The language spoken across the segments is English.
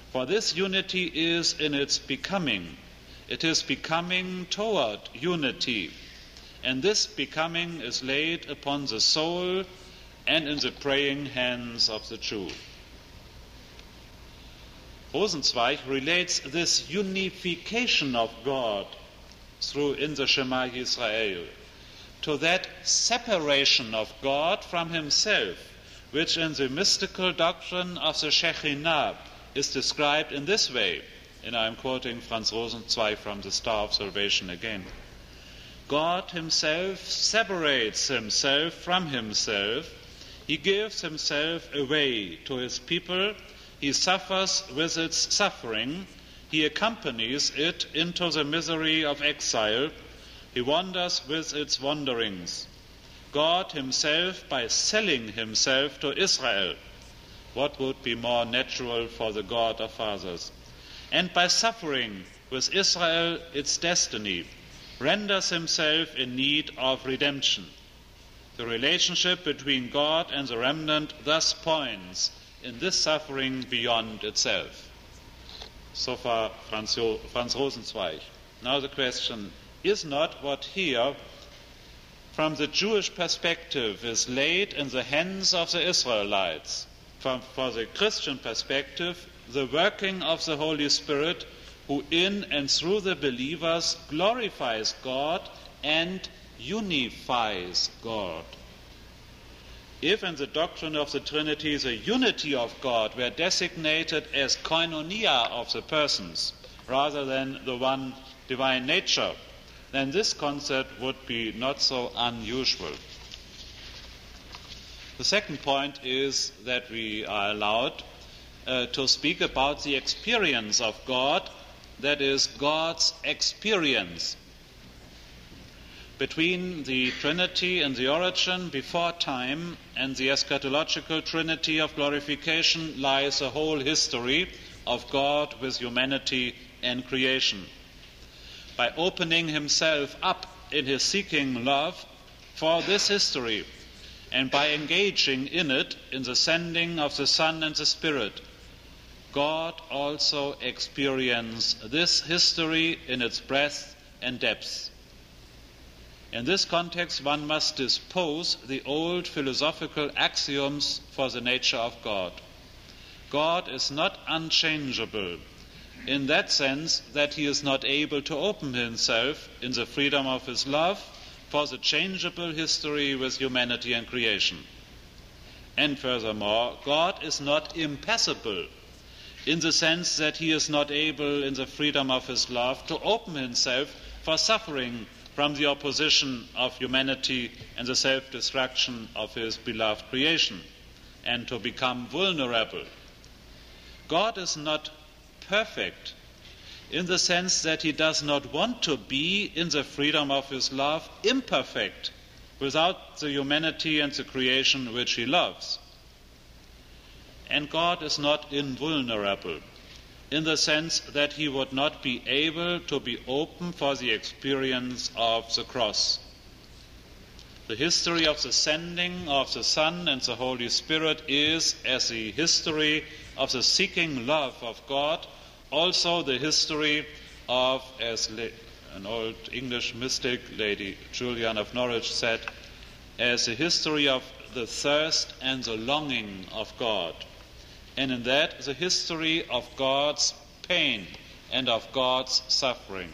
For this unity is in its becoming. It is becoming toward unity. And this becoming is laid upon the soul and in the praying hands of the Jew. Rosenzweig relates this unification of God in the Shema Yisrael to that separation of God from himself, which in the mystical doctrine of the Shekhinah is described in this way, and I am quoting Franz Rosenzweig from the Star of Salvation again. God himself separates himself from himself. He gives himself away to his people. He suffers with its suffering. He accompanies it into the misery of exile. He wanders with its wanderings. God himself, by selling himself to Israel, what would be more natural for the God of fathers, and by suffering with Israel its destiny, renders himself in need of redemption. The relationship between God and the remnant thus points in this suffering beyond itself. So far, Franz Rosenzweig. Now the question is not what here, from the Jewish perspective, is laid in the hands of the Israelites. For the Christian perspective, the working of the Holy Spirit, who in and through the believers glorifies God and unifies God. If in the doctrine of the Trinity the unity of God were designated as koinonia of the persons rather than the one divine nature, then this concept would be not so unusual. The second point is that we are allowed to speak about the experience of God, that is, God's experience. Between the Trinity in the origin before time and the eschatological Trinity of glorification lies a whole history of God with humanity and creation. By opening himself up in his seeking love for this history, and by engaging in it in the sending of the Son and the Spirit, God also experienced this history in its breadth and depth. In this context, one must dispose the old philosophical axioms for the nature of God. God is not unchangeable in that sense that he is not able to open himself in the freedom of his love for the changeable history with humanity and creation. And furthermore, God is not impassible in the sense that he is not able in the freedom of his love to open himself for suffering from the opposition of humanity and the self-destruction of his beloved creation, and to become vulnerable. God is not perfect in the sense that he does not want to be in the freedom of his love imperfect without the humanity and the creation which he loves. And God is not invulnerable in the sense that he would not be able to be open for the experience of the cross. The history of the sending of the Son and the Holy Spirit is, as the history of the seeking love of God, also the history of, as an old English mystic, Lady Julian of Norwich, said, as the history of the thirst and the longing of God. And in that, the history of God's pain and of God's suffering.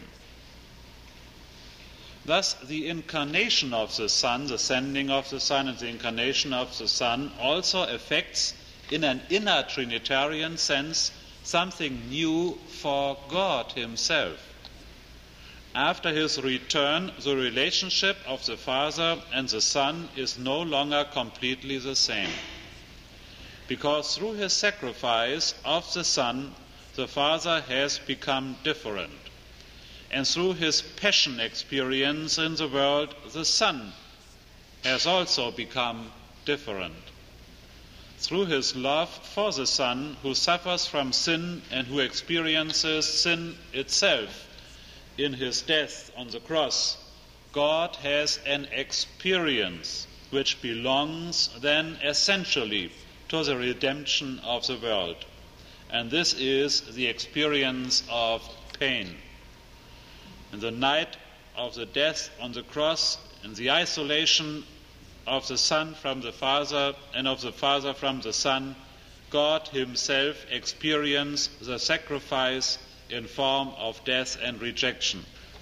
Thus, the incarnation of the Son, the sending of the Son and the incarnation of the Son also affects, in an inner Trinitarian sense, something new for God himself. After his return, the relationship of the Father and the Son is no longer completely the same. Because through his sacrifice of the Son, the Father has become different. And through his passion experience in the world, the Son has also become different. Through his love for the Son, who suffers from sin and who experiences sin itself in his death on the cross, God has an experience which belongs then essentially to the redemption of the world. and this is the experience of pain. In the night of the death on the cross, in the isolation of the Son from the Father and of the Father from the Son, God himself experienced the sacrifice in form of death and rejection.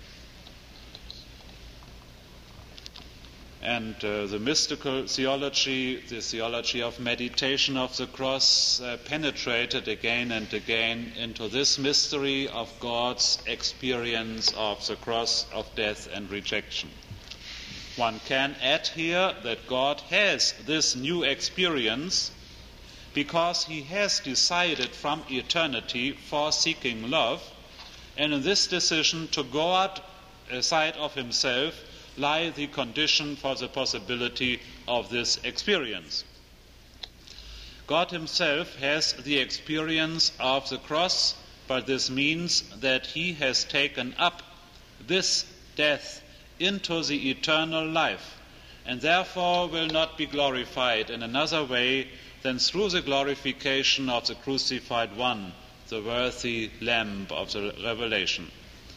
And the mystical theology, the theology of meditation of the cross, penetrated again and again into this mystery of God's experience of the cross, of death and rejection. One can add here that God has this new experience because he has decided from eternity for seeking love, and in this decision to go outside of himself lie the condition for the possibility of this experience. God himself has the experience of the cross, but this means that he has taken up this death into the eternal life, and therefore will not be glorified in another way than through the glorification of the crucified one, the worthy Lamb of the Revelation.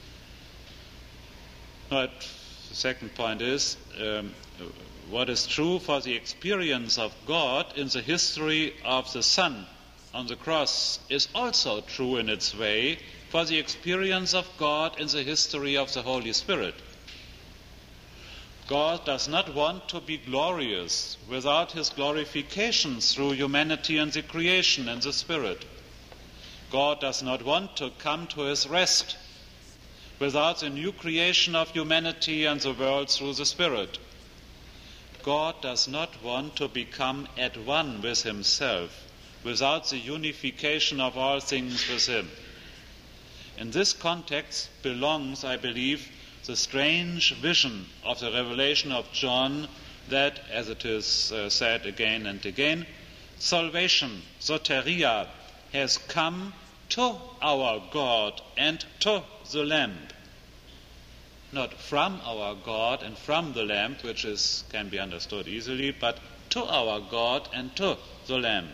But the second point is, what is true for the experience of God in the history of the Son on the cross is also true in its way for the experience of God in the history of the Holy Spirit. God does not want to be glorious without his glorification through humanity and the creation and the Spirit. God does not want to come to his rest without the new creation of humanity and the world through the Spirit. God does not want to become at one with himself without the unification of all things with him. In this context belongs, I believe, the strange vision of the revelation of John that, as it is said again and again, salvation, soteria, has come to our God and to the Lamb. Not from our God and from the Lamb, which can be understood easily, but to our God and to the Lamb.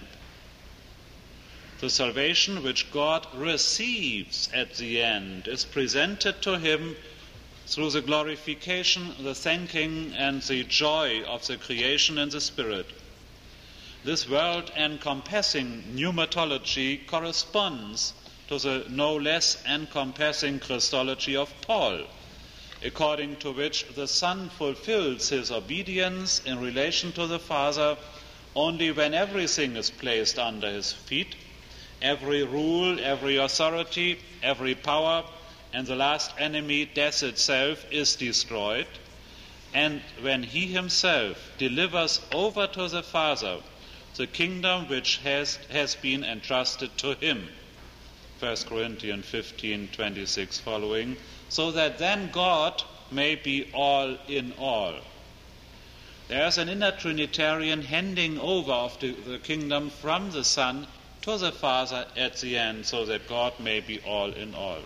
The salvation which God receives at the end is presented to him through the glorification, the thanking, and the joy of the creation in the Spirit. This world-encompassing pneumatology corresponds to the no less encompassing Christology of Paul, according to which the Son fulfills his obedience in relation to the Father only when everything is placed under his feet, every rule, every authority, every power, and the last enemy, death itself, is destroyed, and when he himself delivers over to the Father the kingdom which has been entrusted to him. 1 Corinthians 15:26 following, so that then God may be all in all. There is an inner Trinitarian handing over of the kingdom from the Son to the Father at the end, so that God may be all in all.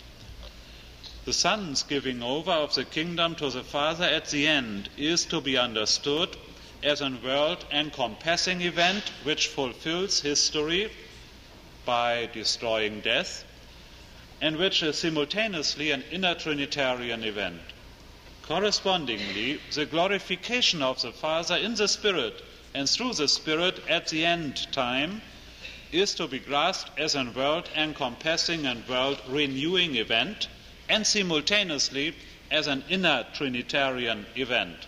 The Son's giving over of the kingdom to the Father at the end is to be understood as a world-encompassing event which fulfills history by destroying death, and which is simultaneously an inner Trinitarian event. Correspondingly, the glorification of the Father in the Spirit and through the Spirit at the end time is to be grasped as a world-encompassing and world-renewing event, and simultaneously as an inner Trinitarian event.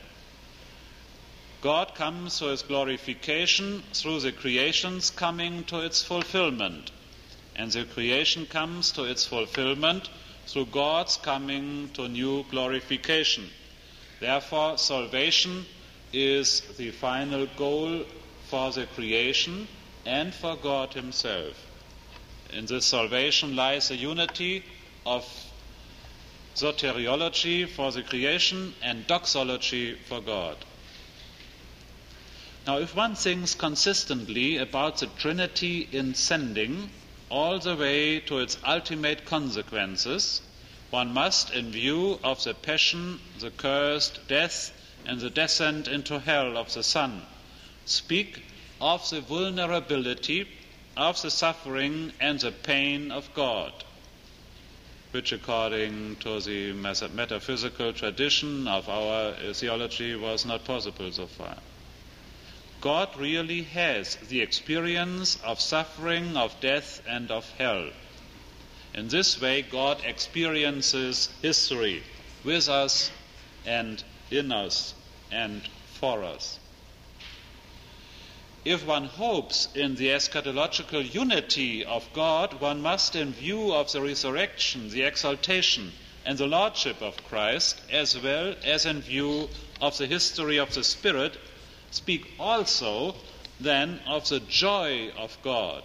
God comes to his glorification through the creation's coming to its fulfillment, and the creation comes to its fulfillment through God's coming to new glorification. Therefore, salvation is the final goal for the creation and for God himself. In this salvation lies a unity of soteriology for the creation and doxology for God. Now, if one thinks consistently about the Trinity in sending all the way to its ultimate consequences, one must, in view of the passion, the cursed death, and the descent into hell of the Son, speak of the vulnerability of the suffering and the pain of God, which according to the metaphysical tradition of our theology was not possible so far. God really has the experience of suffering, of death, and of hell. In this way, God experiences history with us and in us and for us. If one hopes in the eschatological unity of God, one must, in view of the resurrection, the exaltation, and the lordship of Christ, as well as in view of the history of the Spirit, speak also then of the joy of God,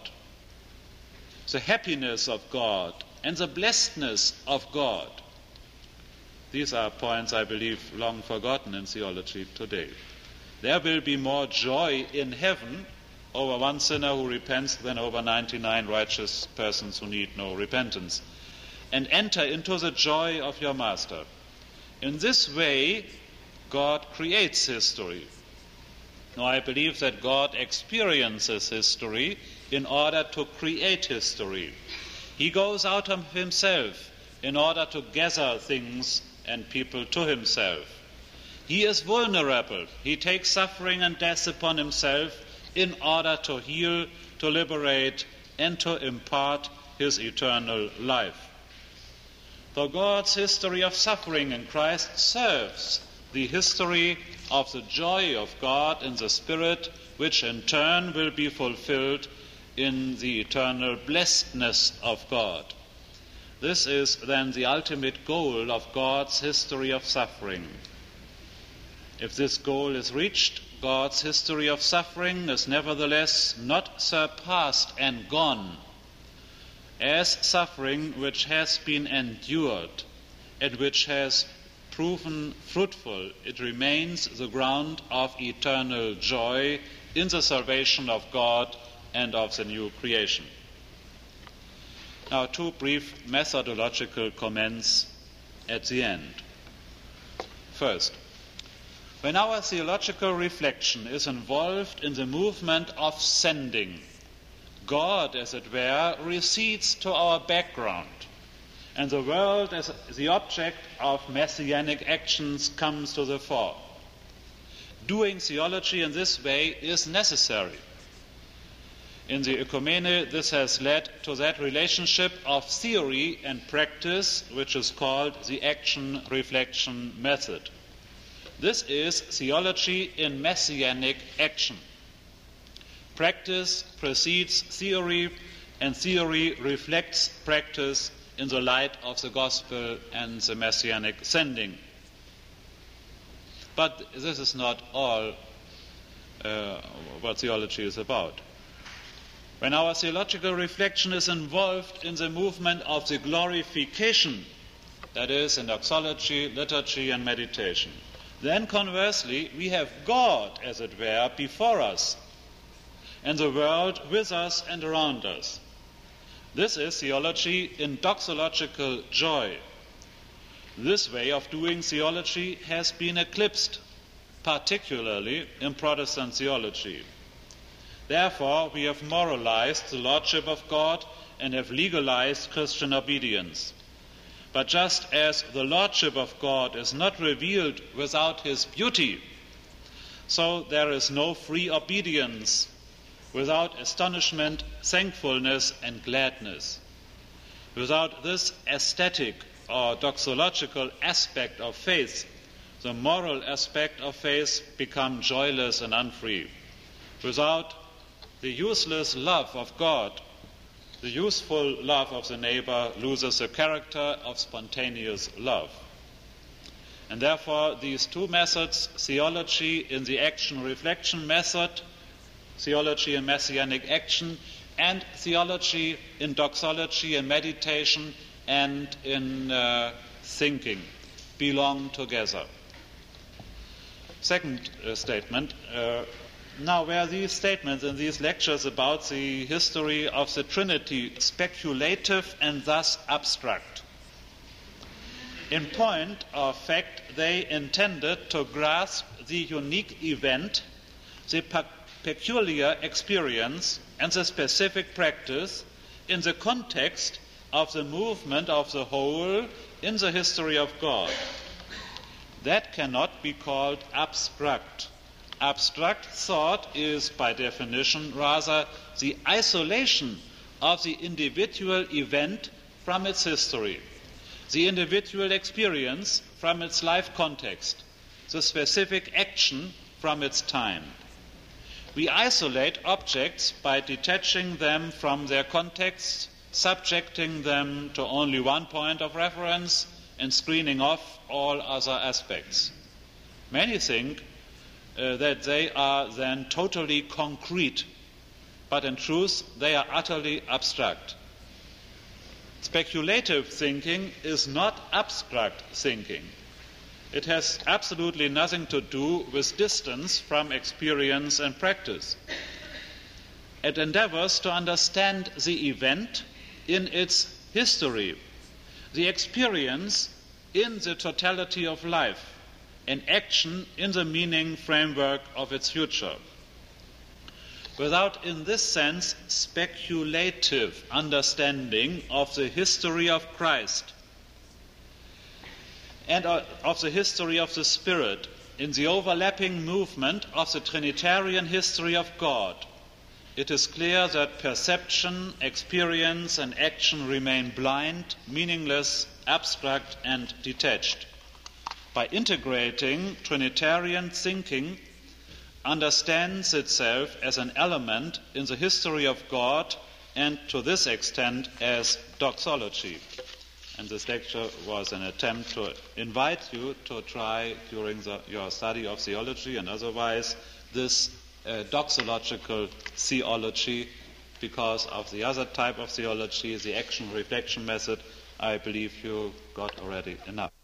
the happiness of God, and the blessedness of God. These are points, I believe, long forgotten in theology today. There will be more joy in heaven over one sinner who repents than over 99 righteous persons who need no repentance. And enter into the joy of your Master. In this way, God creates history. Now, I believe that God experiences history in order to create history. He goes out of himself in order to gather things and people to himself. He is vulnerable. He takes suffering and death upon himself in order to heal, to liberate, and to impart his eternal life. So God's history of suffering in Christ serves the history of the joy of God in the Spirit, which in turn will be fulfilled in the eternal blessedness of God. This is then the ultimate goal of God's history of suffering. If this goal is reached, God's history of suffering is nevertheless not surpassed and gone as suffering which has been endured and which has proven fruitful. It remains the ground of eternal joy in the salvation of God and of the new creation. Now, two brief methodological comments at the end. First, when our theological reflection is involved in the movement of sending, God, as it were, recedes to our background, and the world as the object of messianic actions comes to the fore. Doing theology in this way is necessary. In the Ecumene, this has led to that relationship of theory and practice, which is called the action-reflection method. This is theology in messianic action. Practice precedes theory, and theory reflects practice in the light of the gospel and the messianic sending. But this is not all what theology is about. When our theological reflection is involved in the movement of the glorification, that is, in doxology, liturgy, and meditation, then conversely, we have God, as it were, before us, and the world with us and around us. This is theology in doxological joy. This way of doing theology has been eclipsed, particularly in Protestant theology. Therefore, we have moralized the Lordship of God and have legalized Christian obedience. But just as the Lordship of God is not revealed without his beauty, so there is no free obedience without astonishment, thankfulness, and gladness. Without this aesthetic or doxological aspect of faith, the moral aspect of faith becomes joyless and unfree. Without the useless love of God, the useful love of the neighbor loses the character of spontaneous love. And therefore, these two methods, theology in the action-reflection method, theology in messianic action, and theology in doxology and meditation and in thinking, belong together. Second statement. Now, were these statements in these lectures about the history of the Trinity speculative and thus abstract? In point of fact, they intended to grasp the unique event, the peculiar experience and the specific practice in the context of the movement of the whole in the history of God. That cannot be called abstract. Abstract thought is, by definition, rather the isolation of the individual event from its history, the individual experience from its life context, the specific action from its time. We isolate objects by detaching them from their context, subjecting them to only one point of reference, and screening off all other aspects. Many think that they are then totally concrete, but in truth they are utterly abstract. Speculative thinking is not abstract thinking. It has absolutely nothing to do with distance from experience and practice. It endeavors to understand the event in its history, the experience in the totality of life, and action in the meaning framework of its future. Without, in this sense, speculative understanding of the history of Christ and of the history of the Spirit in the overlapping movement of the Trinitarian history of God, it is clear that perception, experience, and action remain blind, meaningless, abstract, and detached. By integrating, Trinitarian thinking understands itself as an element in the history of God and, to this extent, as doxology. And this lecture was an attempt to invite you to try, during your study of theology and otherwise, this doxological theology, because of the other type of theology, the action-reflection method. I believe you got already enough.